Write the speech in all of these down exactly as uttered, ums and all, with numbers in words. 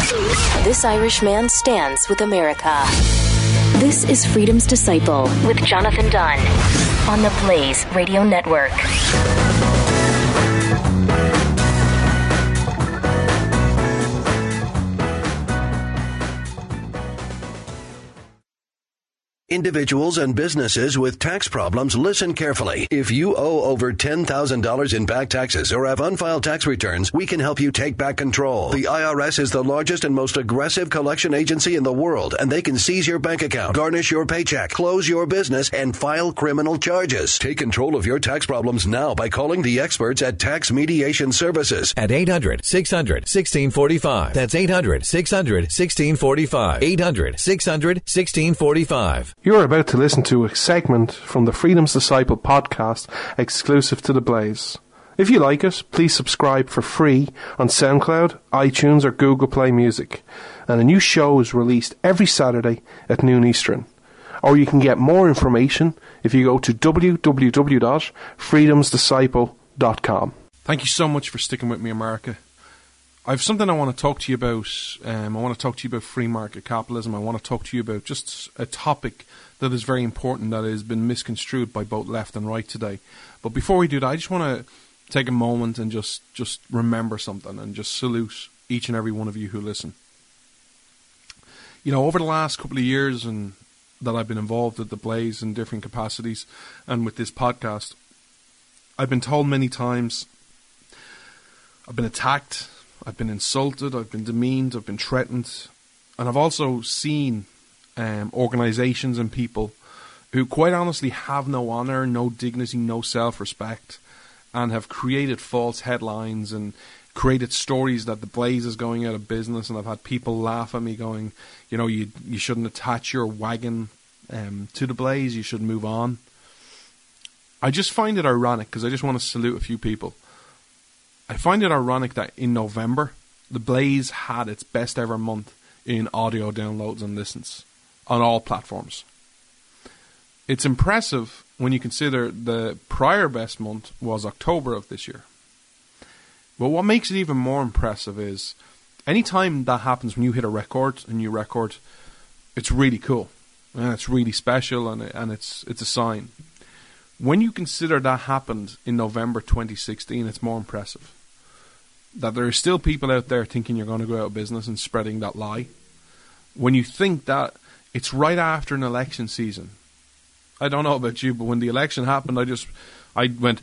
This Irish man stands with America. This is Freedom's Disciple with Jonathan Dunn on the Blaze Radio Network. Individuals and businesses with tax problems, listen carefully. If you owe over ten thousand dollars in back taxes or have unfiled tax returns, we can help you take back control. The I R S is the largest and most aggressive collection agency in the world, and they can seize your bank account, garnish your paycheck, close your business, and file criminal charges. Take control of your tax problems now by calling the experts at Tax Mediation Services at eight hundred, six hundred, sixteen forty-five. That's eight hundred, six hundred, sixteen forty-five. eight hundred, six hundred, sixteen forty-five. You're about to listen to a segment from the Freedom's Disciple podcast exclusive to The Blaze. If you like it, please subscribe for free on SoundCloud, iTunes or Google Play Music. And a new show is released every Saturday at noon Eastern. Or you can get more information if you go to w w w dot freedoms disciple dot com. Thank you so much for sticking with me, America. I have something I want to talk to you about. Um, I want to talk to you about free market capitalism. I want to talk to you about just a topic that is very important that has been misconstrued by both left and right today. But before we do that, I just want to take a moment and just, just remember something and just salute each and every one of you who listen. You know, over the last couple of years and that I've been involved at The Blaze in different capacities and with this podcast, I've been told many times, I've been attacked, I've been insulted, I've been demeaned, I've been threatened, and I've also seen um, organisations and people who quite honestly have no honour, no dignity, no self-respect, and have created false headlines and created stories that The Blaze is going out of business, and I've had people laugh at me going, you know, you you shouldn't attach your wagon um, to The Blaze, you should move on. I just find it ironic, because I just want to salute a few people. I find it ironic that in November, The Blaze had its best ever month in audio downloads and listens on all platforms. It's impressive when you consider the prior best month was October of this year. But what makes it even more impressive is anytime that happens, when you hit a record, a new record, it's really cool. And it's really special, and, and it's it's a sign. When you consider that happened in November twenty sixteen, it's more impressive. That there are still people out there thinking you're going to go out of business and spreading that lie. When you think that it's right after an election season. I don't know about you, but when the election happened, I just, I went,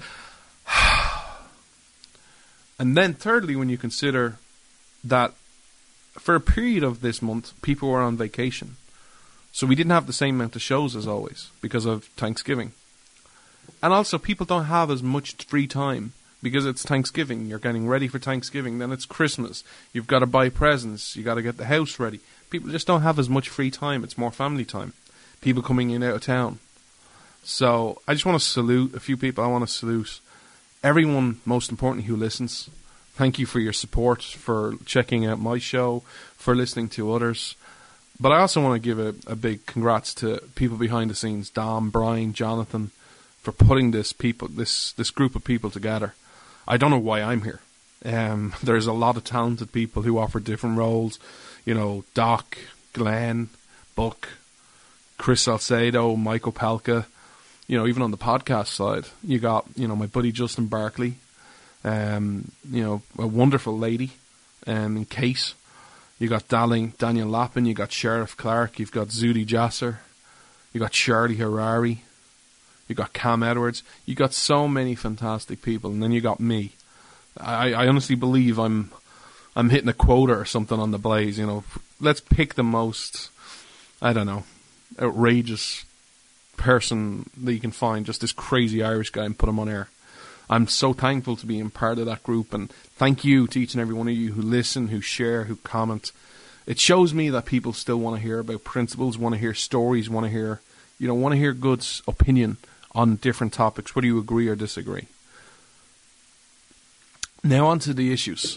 and then thirdly, when you consider that for a period of this month, people were on vacation. So we didn't have the same amount of shows as always because of Thanksgiving. And also, people don't have as much free time because it's Thanksgiving. You're getting ready for Thanksgiving. Then it's Christmas. You've got to buy presents. You've got to get the house ready. People just don't have as much free time. It's more family time. People coming in out of town. So I just want to salute a few people. I want to salute everyone, most importantly, who listens. Thank you for your support, for checking out my show, for listening to others. But I also want to give a, a big congrats to people behind the scenes, Dom, Brian, Jonathan, for putting this people, this this group of people together. I don't know why I'm here. Um, there's a lot of talented people who offer different roles. You know, Doc, Glenn, Buck, Chris Salcedo, Michael Palka. You know, even on the podcast side, you got, you know, my buddy Justin Barkley. Um, you know, a wonderful lady, um, in Case. You got Daniel, Daniel Lappin, you got Sheriff Clark, you've got Zudi Jasser, you got Charlie Harari, you got Cam Edwards, you got so many fantastic people, and then you got me. I, I honestly believe I'm I'm hitting a quota or something on The Blaze, you know. Let's pick the most, I don't know, outrageous person that you can find, just this crazy Irish guy, and put him on air. I'm so thankful to be in part of that group, and thank you to each and every one of you who listen, who share, who comment. It shows me that people still want to hear about principles, want to hear stories, want to hear, you know, want to hear good opinion on different topics, whether you agree or disagree. Now on to the issues.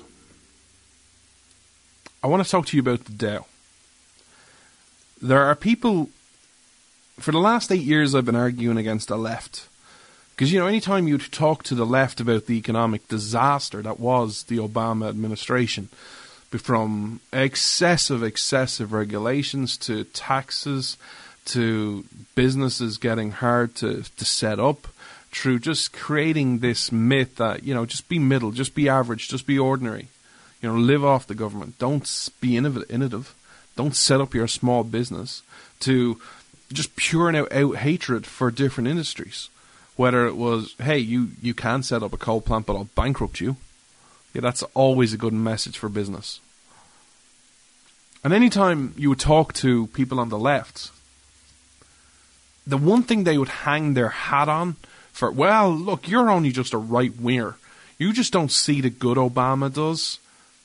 I want to talk to you about the Dow. There are people, for the last eight years I've been arguing against the left. Because, you know, anytime you talk to the left about the economic disaster that was the Obama administration, from excessive, excessive regulations to taxes to businesses getting hard to, to set up, through just creating this myth that, you know, just be middle, just be average, just be ordinary. You know, live off the government. Don't be innovative. Don't set up your small business, to just pure and out, out hatred for different industries. Whether it was, hey, you, you can set up a coal plant, but I'll bankrupt you. Yeah, that's always a good message for business. And anytime you would talk to people on the left, the one thing they would hang their hat on for, well, look, you're only just a right-winger. You just don't see the good Obama does.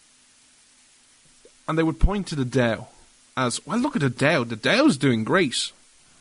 And they would point to the Dow as, well, look at the Dow. The Dow's doing great.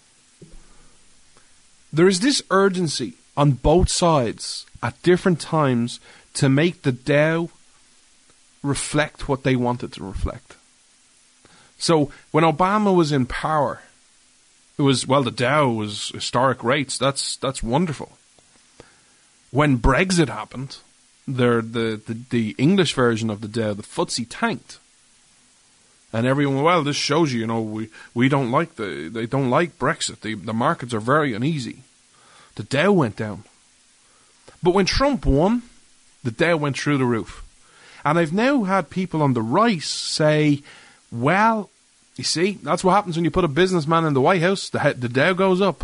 There is this urgency on both sides at different times to make the Dow reflect what they want it to reflect. So when Obama was in power, it was, well, the Dow was historic rates. That's that's wonderful. When Brexit happened, the, the, the, the English version of the Dow, the F T S E, tanked. And everyone, well, this shows you, you know, we, we don't like the, they don't like Brexit. The, the markets are very uneasy. The Dow went down. But when Trump won, the Dow went through the roof. And I've now had people on the right say, well, you see, that's what happens when you put a businessman in the White House. The, the Dow goes up.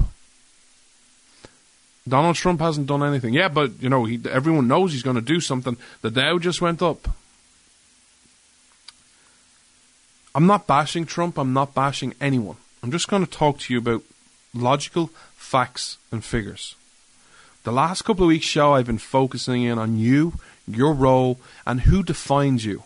Donald Trump hasn't done anything. Yeah, but, you know, he, everyone knows he's going to do something. The Dow just went up. I'm not bashing Trump. I'm not bashing anyone. I'm just going to talk to you about logical facts and figures. The last couple of weeks' show, I've been focusing in on you, your role, and who defines you.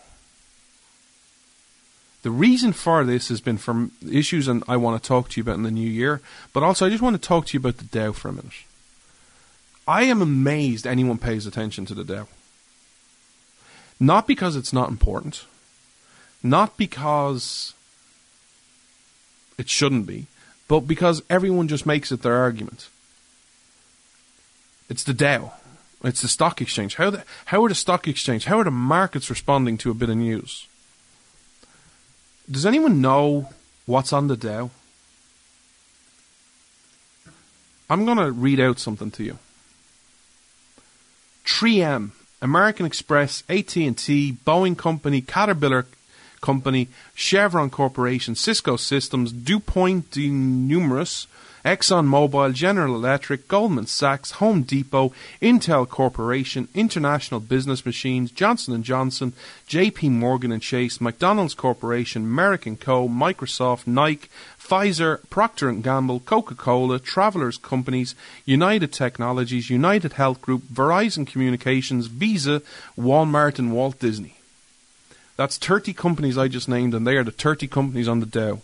The reason for this has been from issues and I want to talk to you about in the new year, but also I just want to talk to you about the Dow for a minute. I am amazed anyone pays attention to the Dow. Not because it's not important, not because it shouldn't be, but because everyone just makes it their argument. It's the Dow. It's the stock exchange. How the, how are the stock exchange, how are the markets responding to a bit of news? Does anyone know what's on the Dow? I'm going to read out something to you. three M, American Express, A T and T, Boeing Company, Caterpillar Company, Chevron Corporation, Cisco Systems, DuPont de Numerous, ExxonMobil, General Electric, Goldman Sachs, Home Depot, Intel Corporation, International Business Machines, Johnson and Johnson, J P Morgan and Chase, McDonald's Corporation, Merck and Co., Microsoft, Nike, Pfizer, Procter and Gamble, Coca-Cola, Travelers Companies, United Technologies, United Health Group, Verizon Communications, Visa, Walmart and Walt Disney. That's thirty companies I just named, and they are the thirty companies on the Dow.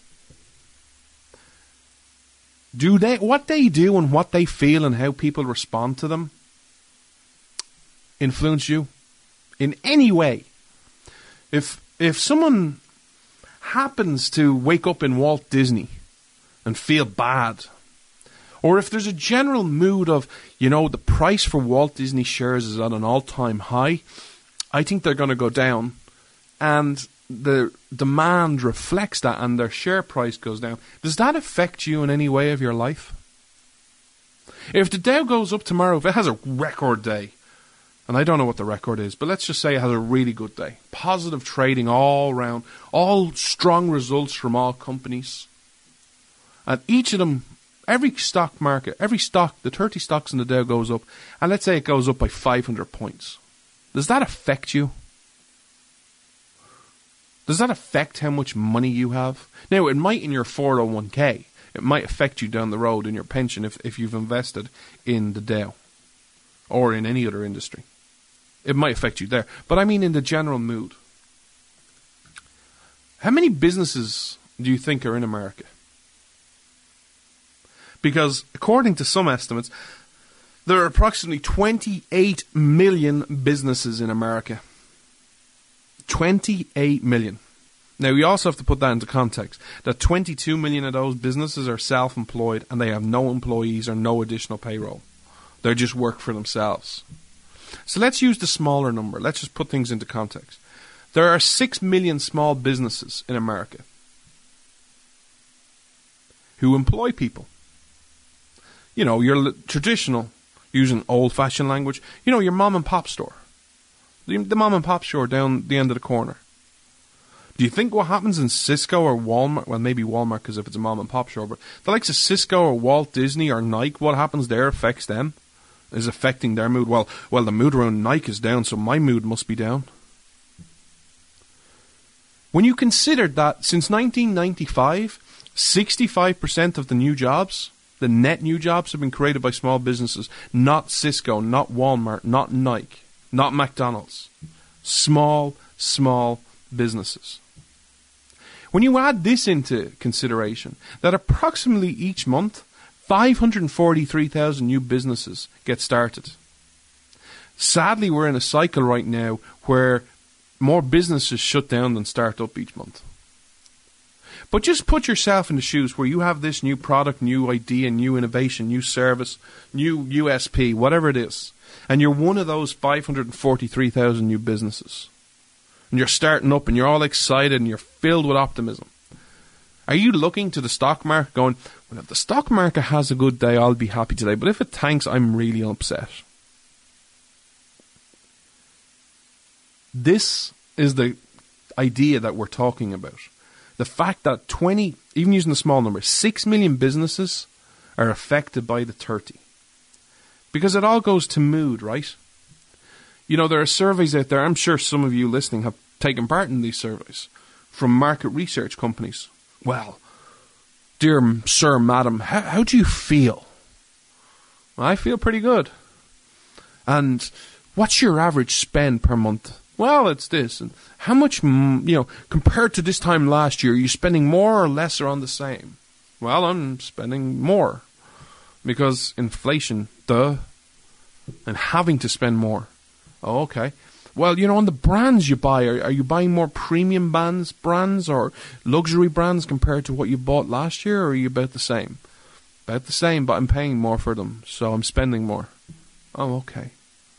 Do they, what they do and what they feel and how people respond to them influence you in any way? If if someone happens to wake up in Walt Disney and feel bad, or if there's a general mood of, you know, the price for Walt Disney shares is at an all-time high, I think they're going to go down, and the demand reflects that and their share price goes down. Does that affect you in any way of your life? If the Dow goes up tomorrow, if it has a record day, and I don't know what the record is, but let's just say it has a really good day, positive trading all around, all strong results from all companies, and each of them, every stock market, every stock, the thirty stocks in the Dow goes up, and let's say it goes up by five hundred points. Does that affect you? Does that affect how much money you have? Now, it might in your four oh one k. It might affect you down the road in your pension if, if you've invested in the Dow or in any other industry. It might affect you there. But I mean in the general mood. How many businesses do you think are in America? Because according to some estimates, there are approximately twenty-eight million businesses in America. twenty-eight million. Now, you also have to put that into context, that twenty-two million of those businesses are self-employed and they have no employees or no additional payroll. They just work for themselves. So let's use the smaller number. Let's just put things into context. There are six million small businesses in America who employ people. You know, your traditional, using old-fashioned language, you know, your mom and pop store. The, the mom and pop store down the end of the corner. Do you think what happens in Cisco or Walmart, well, maybe Walmart because if it's a mom and pop store, but the likes of Cisco or Walt Disney or Nike, what happens there affects them, is affecting their mood. Well, well, the mood around Nike is down, so my mood must be down. When you consider that since nineteen ninety-five, sixty-five percent of the new jobs, the net new jobs, have been created by small businesses, not Cisco, not Walmart, not Nike, not McDonald's. Small, small businesses. When you add this into consideration, that approximately each month, five hundred forty-three thousand new businesses get started. Sadly, we're in a cycle right now where more businesses shut down than start up each month. But just put yourself in the shoes where you have this new product, new idea, new innovation, new service, new U S P, whatever it is, and you're one of those five hundred forty-three thousand new businesses. And you're starting up and you're all excited and you're filled with optimism. Are you looking to the stock market going, well, if the stock market has a good day, I'll be happy today, but if it tanks, I'm really upset? This is the idea that we're talking about. The fact that twenty, even using the small number, six million businesses are affected by the thirty. Because it all goes to mood, right? You know, there are surveys out there, I'm sure some of you listening have taken part in these surveys, from market research companies. Well, dear sir, madam, how, how do you feel? Well, I feel pretty good. And what's your average spend per month? Well, it's this. And how much, you know, compared to this time last year, are you spending more or less or on the same? Well, I'm spending more. Because inflation, duh. And having to spend more. Oh, okay. Well, you know, on the brands you buy, are, are you buying more premium brands, brands or luxury brands compared to what you bought last year, or are you about the same? About the same, but I'm paying more for them, so I'm spending more. Oh, okay.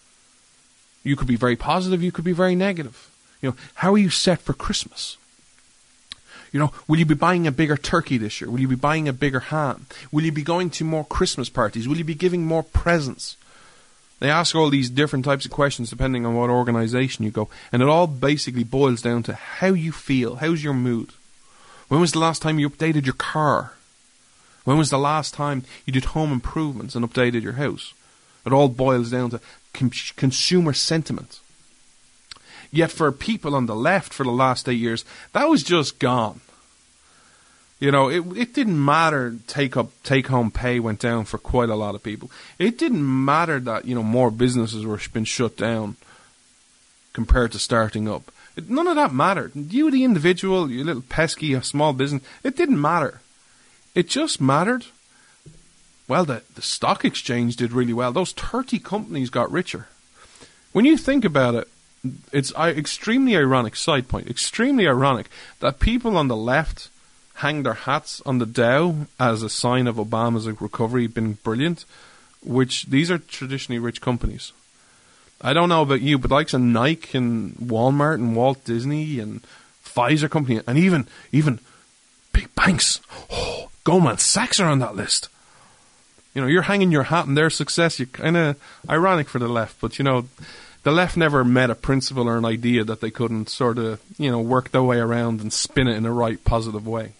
You could be very positive, you could be very negative. You know, how are you set for Christmas? You know, will you be buying a bigger turkey this year? Will you be buying a bigger ham? Will you be going to more Christmas parties? Will you be giving more presents? They ask all these different types of questions depending on what organization you go. And it all basically boils down to how you feel. How's your mood? When was the last time you updated your car? When was the last time you did home improvements and updated your house? It all boils down to com- consumer sentiment. Yet for people on the left for the last eight years, that was just gone. You know, it it didn't matter take up take home pay went down for quite a lot of people. It didn't matter that, you know, more businesses were been shut down compared to starting up. It, none of that mattered. You, the individual, you little pesky small business, it didn't matter. It just mattered. Well, the, the stock exchange did really well. Those thirty companies got richer. When you think about it, it's uh, extremely ironic, side point, extremely ironic that people on the left hang their hats on the Dow as a sign of Obama's recovery being brilliant, which these are traditionally rich companies. I don't know about you, but likes of Nike and Walmart and Walt Disney and Pfizer company and even even big banks. Oh, Goldman Sachs are on that list. You know, you're hanging your hat on their success. You're kind of ironic for the left, but you know, the left never met a principle or an idea that they couldn't sort of, you know, work their way around and spin it in a right, positive way.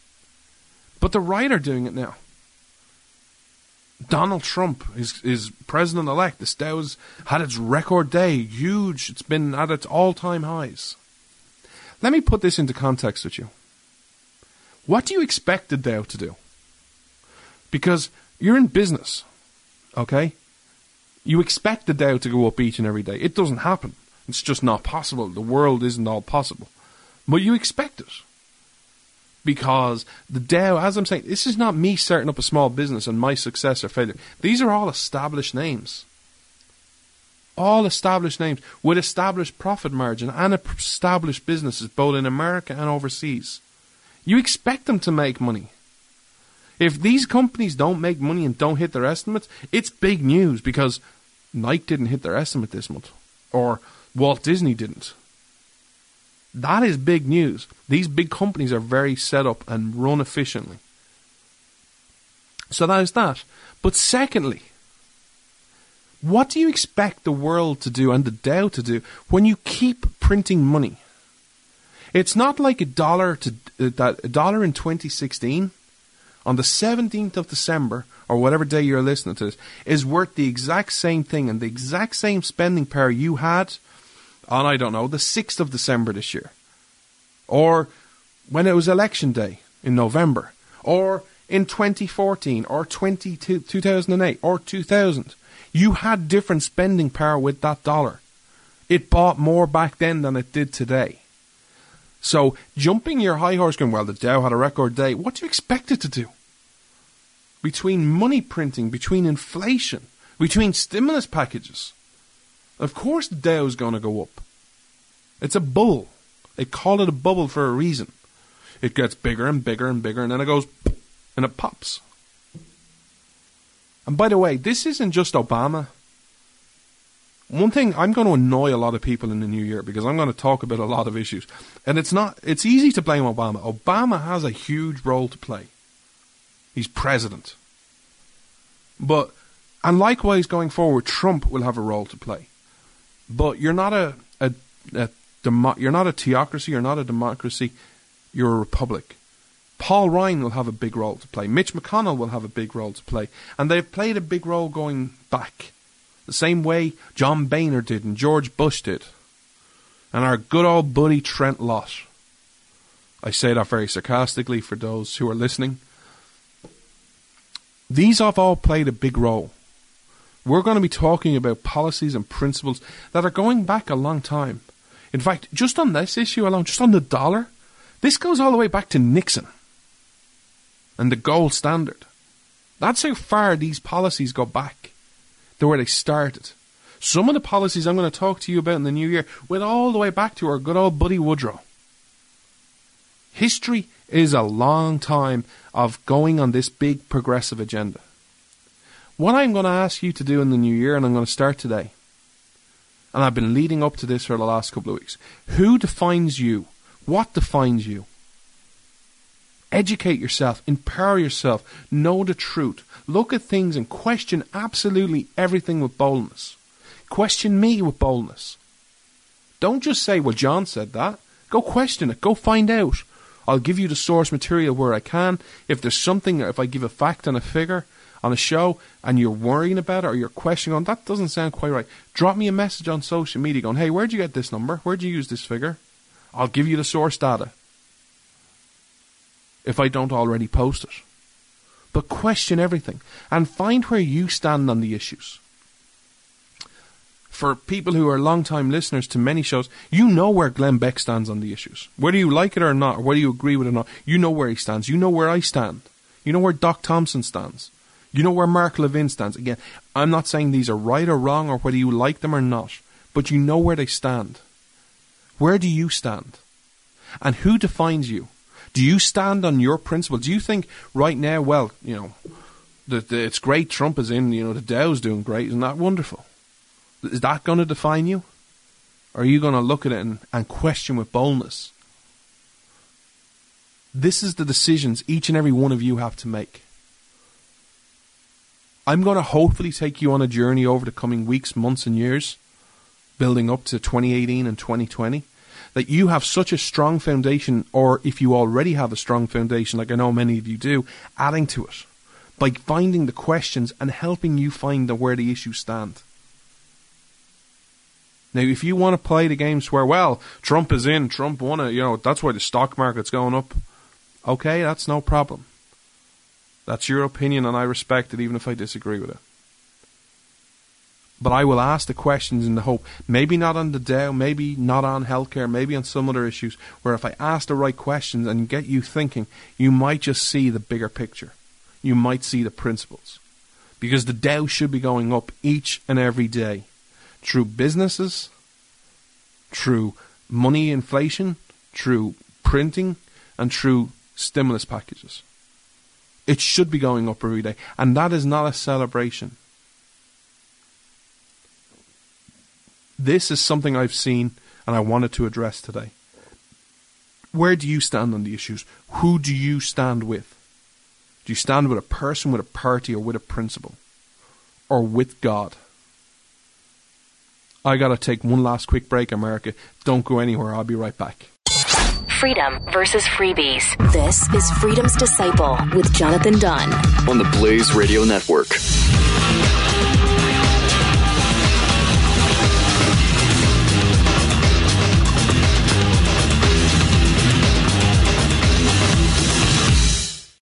But the right are doing it now. Donald Trump is is president-elect. The Dow's had its record day, huge. It's been at its all-time highs. Let me put this into context with you. What do you expect the Dow to do? Because you're in business, okay? You expect the Dow to go up each and every day. It doesn't happen. It's just not possible. The world isn't all possible. But you expect it. Because the Dow, as I'm saying, this is not me starting up a small business and my success or failure. These are all established names. All established names with established profit margin and established businesses both in America and overseas. You expect them to make money. If these companies don't make money and don't hit their estimates, it's big news because Nike didn't hit their estimate this month. Or Walt Disney didn't. That is big news. These big companies are very set up and run efficiently. So that is that. But secondly, what do you expect the world to do and the Dow to do when you keep printing money? It's not like a dollar to uh, that a dollar in twenty sixteen on the seventeenth of December or whatever day you're listening to this is worth the exact same thing and the exact same spending power you had on, I don't know, the sixth of December this year, or when it was election day in November, or in twenty fourteen, or twenty, two thousand eight, or two thousand. You had different spending power with that dollar. It bought more back then than it did today. So, jumping your high horse going, well, the Dow had a record day, what do you expect it to do? Between money printing, between inflation, between stimulus packages, of course the Dow is going to go up. It's a bubble. They call it a bubble for a reason. It gets bigger and bigger and bigger, and then it goes, and it pops. And by the way, this isn't just Obama. One thing, I'm going to annoy a lot of people in the new year because I'm going to talk about a lot of issues. And it's not, it's easy to blame Obama. Obama has a huge role to play. He's president. But, and likewise going forward, Trump will have a role to play. But you're not a, a, a demo, you're not a theocracy, you're not a democracy, you're a republic. Paul Ryan will have a big role to play. Mitch McConnell will have a big role to play. And they've played a big role going back. The same way John Boehner did and George Bush did. And our good old buddy Trent Lott. I say that very sarcastically for those who are listening. These have all played a big role. We're going to be talking about policies and principles that are going back a long time. In fact, just on this issue alone, just on the dollar, this goes all the way back to Nixon and the gold standard. That's how far these policies go back. They're where they started. Some of the policies I'm going to talk to you about in the new year went all the way back to our good old buddy Woodrow. History is a long time of going on this big progressive agenda. What I'm going to ask you to do in the new year, and I'm going to start today, and I've been leading up to this for the last couple of weeks. Who defines you? What defines you? Educate yourself, empower yourself, know the truth, look at things and question absolutely everything with boldness. Question me with boldness. Don't just say, well, John said that. Go question it, go find out. I'll give you the source material where I can. If there's something, if I give a fact and a figure on a show and you're worrying about it or you're questioning on, that doesn't sound quite right, drop me a message on social media going, hey, where'd you get this number? Where'd you use this figure? I'll give you the source data if I don't already post it. But question everything and find where you stand on the issues. For people who are long-time listeners to many shows, you know where Glenn Beck stands on the issues. Whether you like it or not, or whether you agree with it or not, you know where he stands. You know where I stand. You know where Doc Thompson stands. You know where Mark Levin stands. Again, I'm not saying these are right or wrong or whether you like them or not, but you know where they stand. Where do you stand? And who defines you? Do you stand on your principles? Do you think right now, well, you know, the, the, it's great Trump is in, you know, the Dow's doing great. Isn't that wonderful? Is that going to define you? Or are you going to look at it and, and question with boldness? This is the decisions each and every one of you have to make. I'm going to hopefully take you on a journey over the coming weeks, months and years, building up to twenty eighteen and twenty twenty, that you have such a strong foundation, or if you already have a strong foundation, like I know many of you do, adding to it by finding the questions and helping you find the, where the issues stand. Now, if you want to play the games where, well, Trump is in, Trump won it, you know, that's why the stock market's going up, okay, that's no problem. That's your opinion, and I respect it, even if I disagree with it. But I will ask the questions in the hope, maybe not on the Dow, maybe not on healthcare, maybe on some other issues, where if I ask the right questions and get you thinking, you might just see the bigger picture. You might see the principles. Because the Dow should be going up each and every day. Through businesses, through money inflation, through printing, and through stimulus packages. It should be going up every day. And that is not a celebration. This is something I've seen and I wanted to address today. where do you stand on the issues? Who do you stand with? Do you stand with a person, with a party, or with a principle? Or with God? I gotta take one last quick break, America. Don't go anywhere. I'll be right back. Freedom versus freebies. This is Freedom's Disciple with Jonathan Dunn on the Blaze Radio Network.